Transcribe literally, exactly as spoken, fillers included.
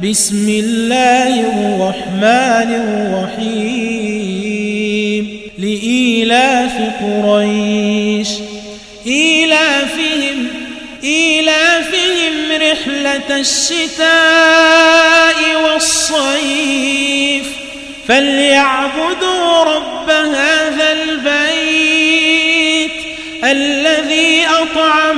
بسم الله الرحمن الرحيم لإيلاف قريش إيلافهم إيلافهم رحلة الشتاء والصيف فليعبدوا رب هذا البيت الذي أطعمهم